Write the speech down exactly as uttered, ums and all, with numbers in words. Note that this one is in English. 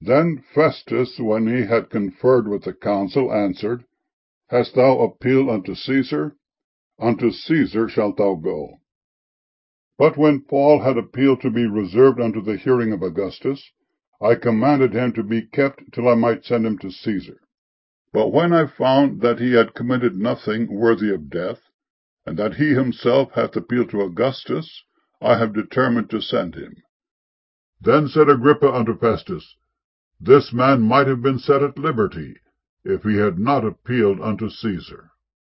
Then Festus, when he had conferred with the council, answered, Hast thou appealed unto Caesar? Unto Caesar shalt thou go. But when Paul had appealed to be reserved unto the hearing of Augustus, I commanded him to be kept till I might send him to Caesar. But when I found that he had committed nothing worthy of death, and that he himself hath appealed to Augustus, I have determined to send him. Then said Agrippa unto Festus, This man might have been set at liberty, if he had not appealed unto Caesar.